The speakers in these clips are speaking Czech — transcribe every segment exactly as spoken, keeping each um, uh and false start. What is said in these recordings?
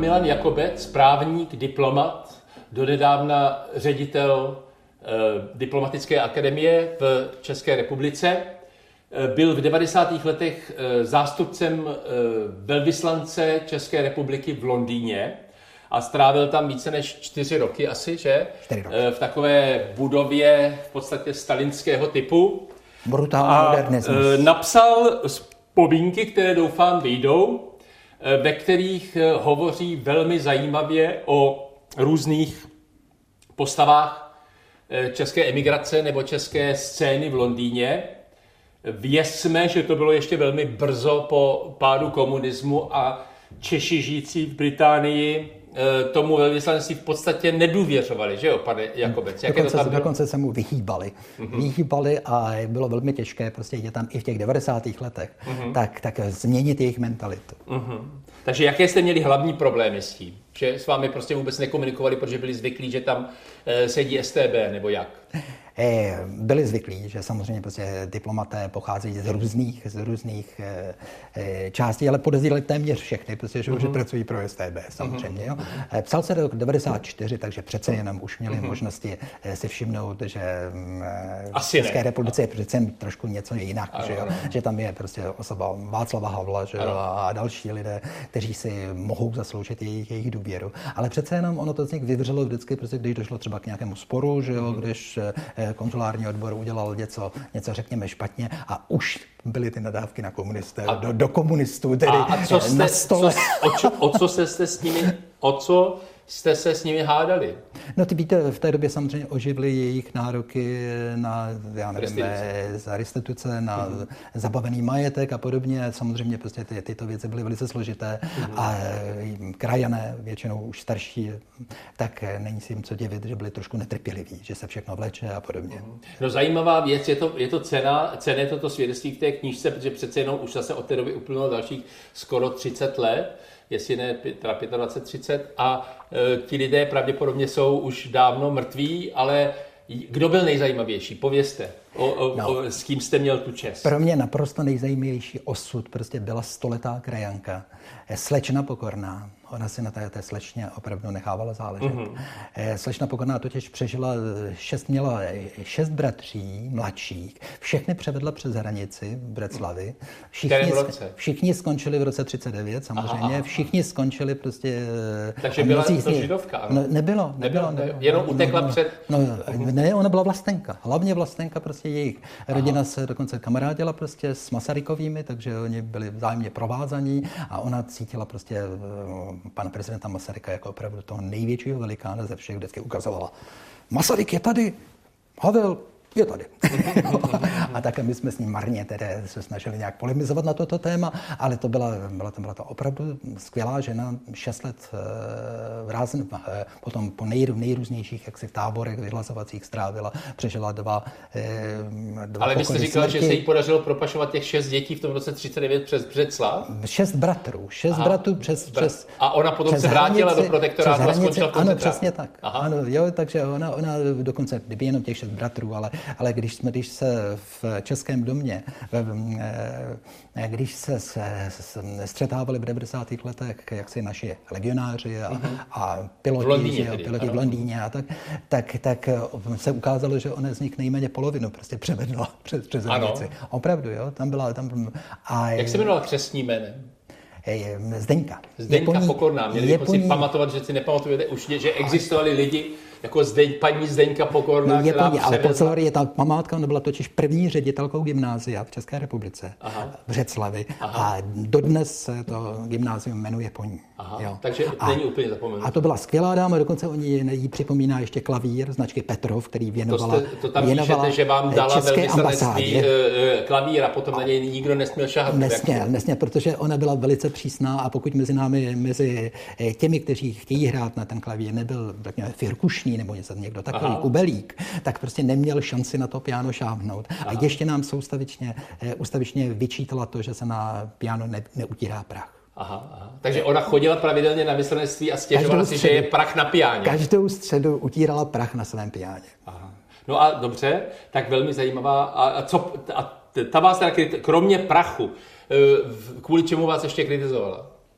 Milan Jakobec, právník, diplomat, donedávna ředitel eh, diplomatické akademie v České republice. Eh, byl v devadesátých letech eh, zástupcem eh, velvyslance České republiky v Londýně a strávil tam více než čtyři roky asi, že? Čtyři roky. Eh, v takové budově v podstatě stalinského typu. Brutální modernismus. A eh, napsal vzpomínky, které doufám vyjdou, ve kterých hovoří velmi zajímavě o různých postavách české emigrace nebo české scény v Londýně. Vězme, že to bylo ještě velmi brzo po pádu komunismu a Češi žijící v Británii tomu velvyslanectví v podstatě nedůvěřovali, že jo, pane Jakobec? Jak dokonce, to tam bylo? Dokonce se mu vyhýbali. Mm-hmm. Vyhýbali a bylo velmi těžké prostě je tam i v těch devadesátých letech mm-hmm. tak, tak změnit jejich mentalitu. Mm-hmm. Takže jaké jste měli hlavní problémy s tím? Že s vámi prostě vůbec nekomunikovali, protože byli zvyklí, že tam e, sedí S T B, nebo jak? E, byli zvyklí, že samozřejmě prostě diplomaté pocházejí z různých, z různých e, e, částí, ale podezírali téměř všechny, protože mm-hmm. že pracují pro S T B samozřejmě. Mm-hmm. Jo. Psal se do devadesát čtyři, takže přece jenom už měli mm-hmm. možnosti si všimnout, že Asi v České ne. republice je přece trošku něco jinak, ano, že, jo? Ano. Že tam je prostě osoba Václava Havla, že jo? A další lidé, kteří si mohou zasloužit jejich, jejich důvěru. Ale přece jenom ono to z nich vyvřelo vždycky, protože když došlo třeba k nějakému sporu, že jo? Mm-hmm. Když konzulární odbor udělal něco, něco řekněme špatně a už byly ty nadávky na komunisty, do, do komunistů, tedy a, a co jste, na stole. Co, o, čo, o co jste, jste s nimi, o co jste se s nimi hádali? No ty víte, v té době samozřejmě oživly jejich nároky na, já nevím, za restituce, na mm-hmm. zabavený majetek a podobně. Samozřejmě prostě ty, tyto věci byly velice složité mm-hmm. a krajané, většinou už starší, tak není si jim co divit, že byli trošku netrpěliví, že se všechno vleče a podobně. Mm-hmm. No zajímavá věc, je to, je to cena, cené toto svědectví v té knížce, protože přece jenom už zase od té doby uplynulo dalších skoro třicet let, jestli ne teda dvacet pět třicet a e, ti lidé pravděpodobně jsou už dávno mrtví, ale kdo byl nejzajímavější? Povězte, o, o, no. o, s kým jste měl tu čest. Pro mě naprosto nejzajímavější osud prostě byla stoletá krajanka, slečna Pokorná. Ona si na té, té slečně opravdu nechávala záležet. Mm-hmm. Slečna Pokorná totiž přežila šest, měla šest bratří, mladších. Všechny převedla přes hranici v Břeclavi. Všichni, všichni skončili v roce třicet devět, samozřejmě. Aha. Všichni skončili prostě... Takže byla to židovka, ano? No, nebylo, nebylo, nebylo. Jenom utekla no, no, před... No, ne, ona byla vlastenka. Hlavně vlastenka prostě jejich. Rodina Aha. se dokonce kamarádila prostě s Masarykovými, takže oni byli vzájemně provázaní a ona cítila prostě pana prezidenta Masaryka jako opravdu toho největšího velikána ze všech, vždycky ukazovala. Masaryk je tady, Havel je tady. A také my jsme s ním marně tedy se snažili nějak polemizovat na toto téma, ale to byla, byla, to, byla to opravdu skvělá žena, šest let v rázen, potom po nej, nejrůznějších jaksi v táborech vyhlasovacích strávila, přežila dva, dva Ale vy jste říkal, smrti. Že se jí podařilo propašovat těch šest dětí v tom roce třicet devět přes Břeclav? Šest bratrů, šest Aha. bratrů přes, přes A ona potom se vrátila hranici, do protektorátu a skončila v koncentrátě. Ano, přesně tak. Ano, jo, takže ona, ona dokonce, kdyby jenom těch šest bratrů, ale Ale když jsme, když se v Českém domě, když se, se, se střetávali v devadesátých letech, jak si naši legionáři a, uh-huh. a piloti, v Londýně, že, piloti v Londýně a tak, tak, tak se ukázalo, že ona z nich nejméně polovinu prostě převedla přes, přes hranici. Opravdu, jo, tam byla... Tam, a, jak se jmenovala křestním jménem? Zdeňka. Zdeňka Pokorná. Měli bychom si pamatovat, že si nepamatujete už, že existovali lidi jako Zdeň, paní Zdeňka Pokorná, no, která převezla... Ale pozor, je ta památka, ona byla totiž první ředitelkou gymnázia v České republice, Aha. v Břeclavi. Aha. A dodnes se to gymnázium jmenuje po ní. Aha. Jo. Takže a, není úplně zapomenut. A to byla skvělá dáma, dokonce oni jí připomíná ještě klavír značky Petrov, který věnovala To, jste, to tam píšete, že vám dala velvyslanectví klavír a potom na něj nikdo nesměl šahat. Nesměl, nesměl, protože ona byla velice přísná a pokud mezi námi, mezi těmi, kteří chtějí hrát na ten klavír, nebyl Firkušný nebo něco, někdo takový Aha. Kubelík, tak prostě neměl šanci na to piano šáhnout. Aha. A ještě nám soustavičně, ustavičně vyčítala to, že se na piano ne, neutírá prach. Aha, aha. Takže ona chodila pravidelně na vyslanectví a stěžovala si, že je prach na piáně. Každou středu utírala prach na svém piáně. Aha. No a dobře, tak velmi zajímavá. A, a co, a ta vás teda, kromě prachu, kvůli čemu vás ještě kritizovala?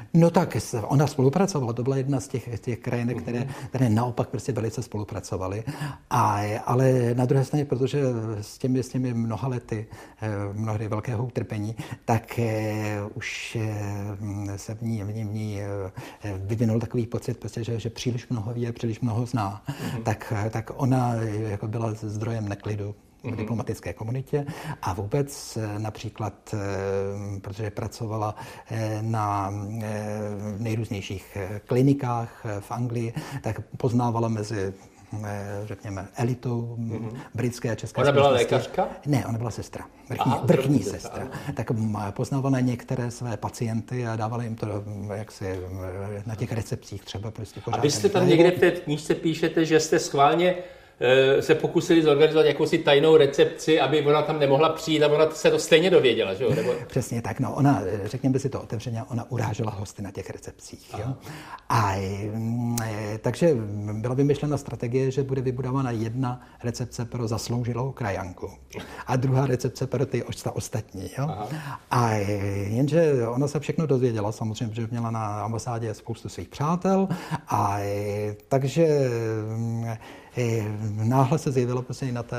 No tak, ona spolupracovala, to byla jedna z těch, těch krajin, které, které naopak prostě velice spolupracovaly. A, ale na druhé straně, protože s těmi, s těmi mnoha lety, mnohdy velkého utrpení, tak už se v ní, v ní, v ní vyvinul takový pocit, prostě, že, že příliš mnoho ví a příliš mnoho zná. Mm-hmm. Tak, tak ona jako byla zdrojem neklidu v diplomatické komunitě a vůbec například, protože pracovala na nejrůznějších klinikách v Anglii, tak poznávala mezi, řekněme, elitou mm-hmm. britské a české. Ona byla lékařka? Ne, ona byla sestra, vrchní, Aha, vrchní sestra. Aha. Tak poznávala některé své pacienty a dávala jim to jaksi na těch recepcích třeba prostě pořád. A vy jste tam někde v té knížce píšete, že jste schválně se pokusili zorganizovat jakousi tajnou recepci, aby ona tam nemohla přijít a ona se to stejně dověděla, že jo? Nebo... Přesně tak, no ona, řekněme si to otevřeně, ona urážela hosty na těch recepcích, jo? A takže byla vymyšlena strategie, že bude vybudována jedna recepce pro zasloužilou krajanku a druhá recepce pro ty ostatní, jo? A jenže ona se všechno dozvěděla, samozřejmě, že měla na ambasádě spoustu svých přátel a takže náhle se zjevilo prostě na té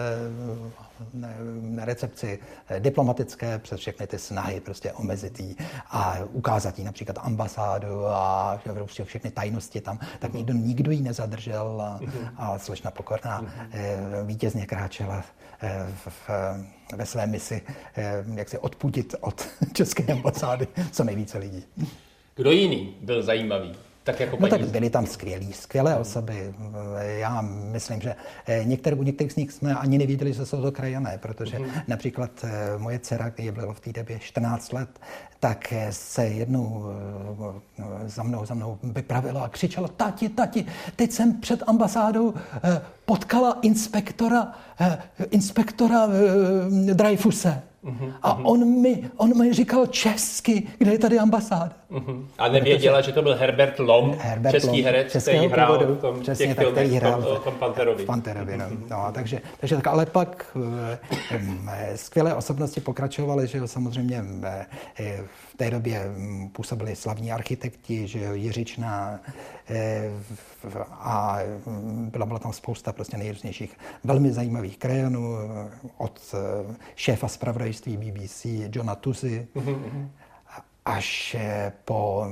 na recepci diplomatické přes všechny ty snahy prostě omezit jí a ukázat jí například ambasádu a prostě všechny tajnosti tam, tak nikdo, nikdo jí nezadržel a, a slečna Pokorná vítězně kráčela v, v, ve své misi, jak se odpudit od české ambasády co nejvíce lidí. Kdo jiný byl zajímavý? Tak jako no tak byly tam skvělí, skvělé osoby. Já myslím, že některé, u některých z nich jsme ani nevěděli, že jsou to krajané, protože mm. například moje dcera, která byla v té době čtrnáct let, tak se jednou za mnou, za mnou vypravila a křičela: tati, tati, teď jsem před ambasádou potkala inspektora, inspektora Dreyfuse. Uhum, a uhum. on mi, on mi říkal česky, kde je tady ambasáda. Uhum. A nevěděla, protože, že to byl Herbert Lom, Herbert český Lom, herec, který hrál v tom, přesně, těch tak, filmech, který hrál v tom Panterovi. V Panterovi, no. no takže, takže tak, ale pak e, skvělé osobnosti pokračovaly, že samozřejmě e, v té době působili slavní architekti, že Jiřičná e, a byla, byla tam spousta prostě nejrůznějších velmi zajímavých krajanů, od šéfa zpravodajství B B C Johna Tuzy, mm-hmm. až po...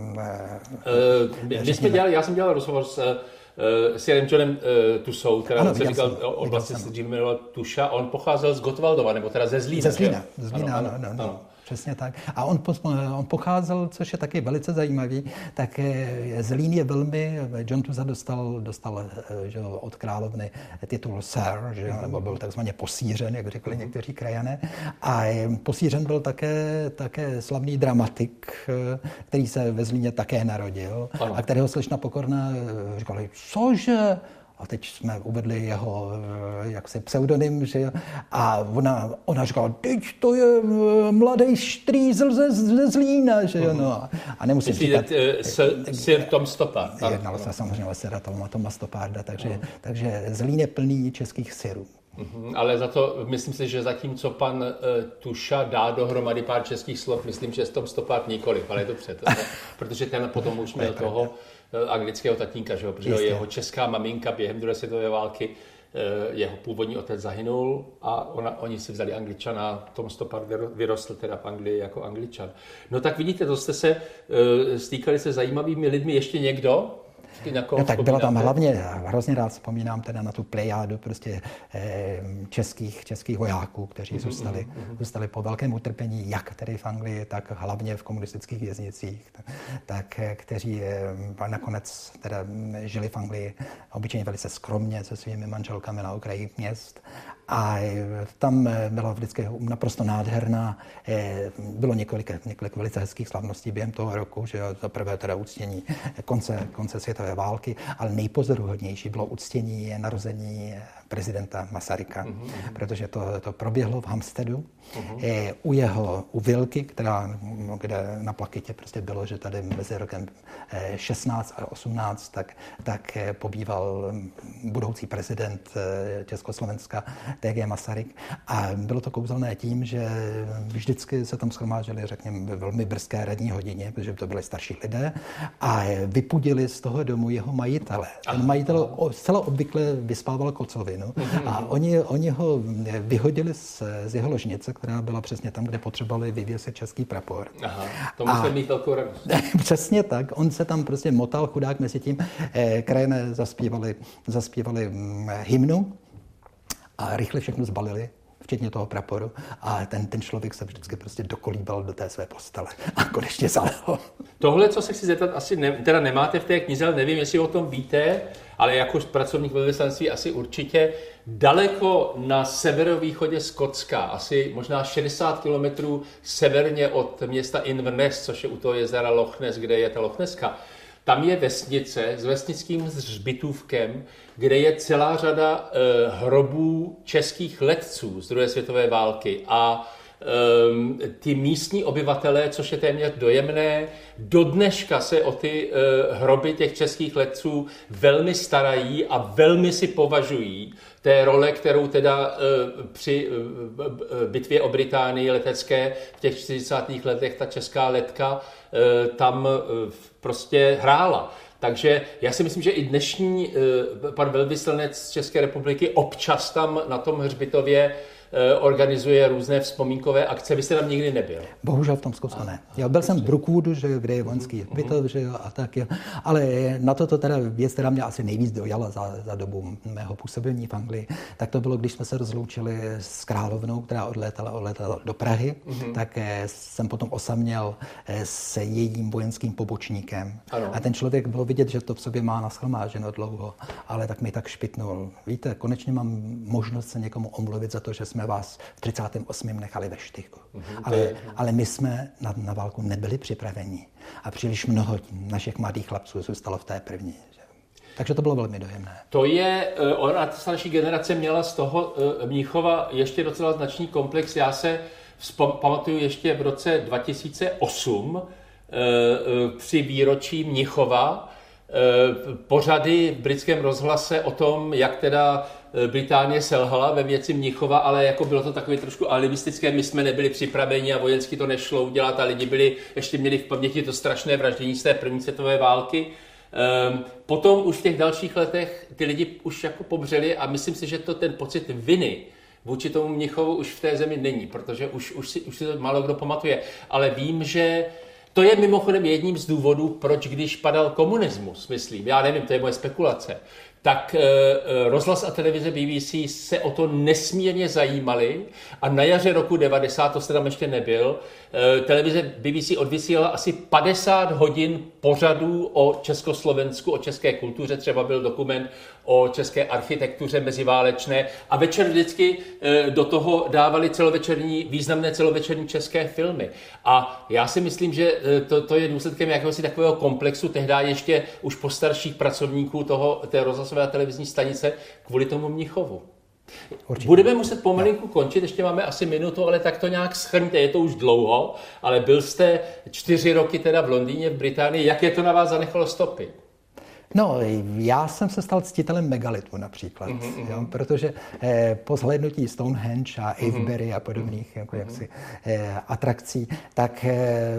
Uh, my jsme dělali, já jsem dělal rozhovor s uh, Sirem Johnem uh, Tusou, která ano, se říkal jsem, o vlastně se jmenoval Tuša, on pocházel z Gotwaldova, nebo teda ze Zlína. Ze Zlína, ze Zlína, ano, ano, ano, ano. Přesně tak. A on, on pocházel, což je taky velice zajímavý, tak Zlín je velmi, John Tuza dostal, dostal že, od královny titul Sir, že, nebo byl takzvaně posířen, jak řekli někteří krajané. A posířen byl také, také slavný dramatik, který se ve Zlíně také narodil ano. a kterého slečna Pokorná říkali, cože? A teď jsme uvedli jeho jaksi pseudonym, že jo? A ona, ona říkala, teď to je mladý štrýzl ze, ze Zlína, že jo? No. A nemusím říkat... Sir Tom Stoppard. Jednalo se samozřejmě o Sira Toma, Toma Stopparda, takže, uh-huh. takže Zlín je plný českých syrů. Uh-huh. Ale za to, myslím si, že zatímco pan uh, Tuša dá dohromady pár českých slov, myslím, že Tom Stoppard nikoliv, ale je to před. Protože ten potom už měl toho anglického tatínka, že jo? Protože Jistě. jeho česká maminka během druhé světové války, jeho původní otec zahynul a ona, oni si vzali Angličana, Tom Stoppard vyrostl teda v Anglii jako Angličan. No tak vidíte, to jste se stýkali se zajímavými lidmi, ještě někdo? No tak bylo tam hlavně, hrozně rád vzpomínám teda na tu plejádu prostě eh, českých, českých vojáků, kteří mm-hmm, zůstali, mm-hmm. zůstali po velkém utrpení, jak tedy v Anglii, tak hlavně v komunistických věznicích, tak, tak kteří eh, nakonec teda žili v Anglii obyčejně velice skromně se svými manželkami na okraji měst. A tam byla vždycky naprosto nádherná, bylo několik, několik velice hezkých slavností během toho roku, že za prvé teda uctění konce, konce světové války, ale nejpozoruhodnější bylo uctění narození prezidenta Masaryka, mm-hmm. protože to, to proběhlo v Hampsteadu, mm-hmm. u jeho, u vilky, která, kde na plaketě prostě bylo, že tady mezi rokem šestnáct a osmnáct, tak, tak pobýval budoucí prezident Československa T G Masaryk. A bylo to kouzelné tím, že vždycky se tam shromáždili, řekněme, ve velmi brzké ranní hodině, protože to byli starší lidé, a vypudili z toho domu jeho majitele. Ten majitel zcela obvykle vyspával kocovinu a oni, oni ho vyhodili z, z jeho ložnice, která byla přesně tam, kde potřebovali vyvěsit český prapor. Aha, to musel mít velkou radost. Přesně tak. On se tam prostě motal chudák mezi tím. Eh, krajané zaspívali, zaspívali hm, hymnu a rychle všechno zbalili, včetně toho praporu, a ten, ten člověk se vždycky prostě dokolíbal do té své postele a konečně zalehl. Tohle, co se chci zeptat, asi ne, teda nemáte v té knize, ale nevím, jestli o tom víte, ale jako pracovník velvyslanectví asi určitě. Daleko na severovýchodě Skotska, asi možná šedesát kilometrů severně od města Inverness, což je u toho jezera Loch Ness, kde je ta Loch Nesska, tam je vesnice s vesnickým hřbitovkem, kde je celá řada e, hrobů českých letců z druhé světové války. A e, ty místní obyvatelé, což je téměř dojemné, do dneška se o ty e, hroby těch českých letců velmi starají a velmi si považují té role, kterou teda e, při e, bitvě o Británii letecké v těch čtyřicátých letech ta česká letka e, tam e, prostě hrála. Takže já si myslím, že i dnešní e, pan velvyslanec z České republiky občas tam na tom hřbitově organizuje různé vzpomínkové akce. Vy jste tam nikdy nebyl? Bohužel v tom Skotsku ne. Já byl jsem v Brookwoodu, že jo, kde je vojenský hřbitov, že jo, a tak jo. Ale na to to teda věc, která mě asi nejvíc dojala za, za dobu mého působení v Anglii, tak to bylo, když jsme se rozloučili s královnou, která odlétala, odlétala do Prahy, mm-hmm. tak jsem potom osaměl s jejím vojenským pobočníkem. Ano. A ten člověk bylo vidět, že to v sobě má nashromáženo dlouho, ale tak mi tak špitnul. Víte, konečně mám možnost se někomu omluvit za to, že jsme vás v třicátém osmém nechali ve štychu. Mm-hmm. Ale, ale my jsme na, na válku nebyli připraveni. A příliš mnoho našich mladých chlapců zůstalo v té první. Že? Takže to bylo velmi dojemné. To je, ona, ta starší generace měla z toho Mnichova ještě docela značný komplex. Já se vzpom, pamatuju ještě v roce dva tisíce osm při výročí Mnichova pořady v britském rozhlase o tom, jak teda Británie selhala ve věci Mnichova, ale jako bylo to takové trošku alibistické, my jsme nebyli připraveni a vojensky to nešlo udělat a lidi byli, ještě měli v paměti to strašné vraždění z té první světové války. Potom už v těch dalších letech ty lidi už jako pobřeli a myslím si, že to ten pocit viny vůči tomu Mnichovu už v té zemi není, protože už, už, si, už si to málo kdo pamatuje, ale vím, že to je mimochodem jedním z důvodů, proč když padal komunismus, myslím, já nevím, to je moje spekulace, tak e, rozhlas a televize B B C se o to nesmírně zajímali a na jaře roku devadesát, to jste tam ještě nebyl, e, televize B B C odvysílala asi padesát hodin pořadů o Československu, o české kultuře, třeba byl dokument o české architektuře meziválečné a večer vždycky e, do toho dávali celovečerní, významné celovečerní české filmy. A já si myslím, že to, to je důsledkem jakéhosi takového komplexu, tehdy ještě už postarších pracovníků toho, té rozhlasové a televizní stanice kvůli tomu Mnichovu. Určitě. Budeme muset pomalinku no. končit, ještě máme asi minutu, ale tak to nějak shrňte, je to už dlouho, ale byl jste čtyři roky teda v Londýně, v Británii, jaké to na vás zanechalo stopy? No, já jsem se stal ctitelem megalitu například, mm-hmm. jo, protože eh, po zhlédnutí Stonehenge a Avebury mm-hmm. a podobných jako, mm-hmm. jaksi, eh, atrakcí, tak eh,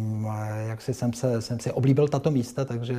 jaksi jsem, se, jsem si oblíbil tato místa, takže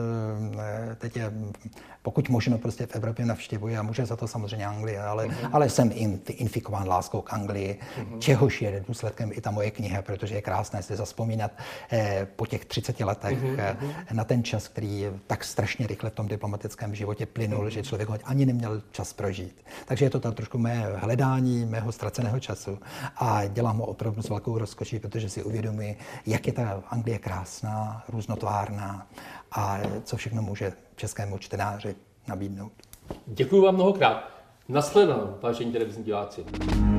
eh, teď je, pokud možno prostě v Evropě navštěvuji a může za to samozřejmě Anglie, ale, mm-hmm. ale jsem infikován láskou k Anglii, mm-hmm. čehož je důsledkem i ta moje kniha, protože je krásné si zazpomínat eh, po těch třiceti letech mm-hmm. eh, na ten čas, který tak strašně rychle v tom diplomatickém životě plynul, mm-hmm. že člověk ho ani neměl čas prožít. Takže je to tam trošku mé hledání, mého ztraceného času a dělám ho opravdu s velkou rozkoší, protože si uvědomuji, jak je ta Anglie krásná, různotvárná a co všechno může českému čtenáři nabídnout. Děkuji vám mnohokrát. Nashledanou, vážení televizní diváci.